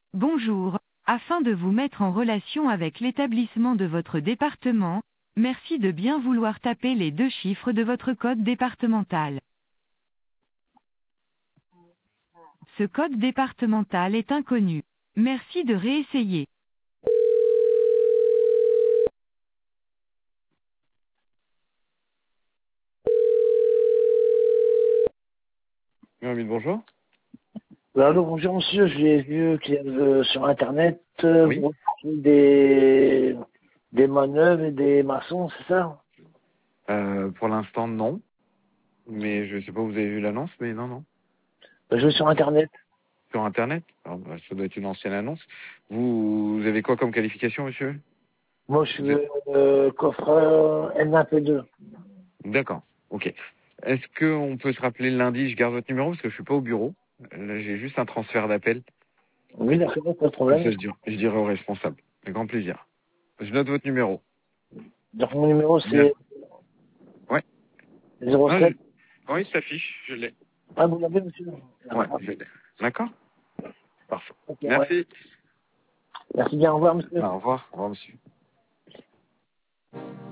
Bonjour. Afin de vous mettre en relation avec l'établissement de votre département, merci de bien vouloir taper les 2 chiffres de votre code départemental. Ce code départemental est inconnu. Merci de réessayer. Bonjour. Allô, bonjour monsieur, j'ai vu qu'il y avait sur internet Oui. vous faites des manœuvres et des maçons, c'est ça? Pour l'instant, non. Mais je sais pas, vous avez vu l'annonce, mais non, non. Je vais sur internet. Sur Internet. Alors, bah, ça doit être une ancienne annonce. Vous avez quoi comme qualification, monsieur? Moi je suis Vous êtes- coffreur N1P2. D'accord. Ok. Est-ce qu'on peut se rappeler lundi? Je garde votre numéro parce que je suis pas au bureau. Là, j'ai juste un transfert d'appel. Oui, d'accord, pas de Comme ça, problème. je dirai au responsable. Avec grand plaisir. Je note votre numéro. Donc mon numéro Bien. c'est Ouais. Ah, 07. oui, ça s'affiche. Je l'ai. Ah, vous l'avez monsieur? Ouais, je l'ai. D'accord. Parfait. Ok, ouais. Merci. Merci bien, au revoir monsieur. Au revoir. Au revoir, monsieur.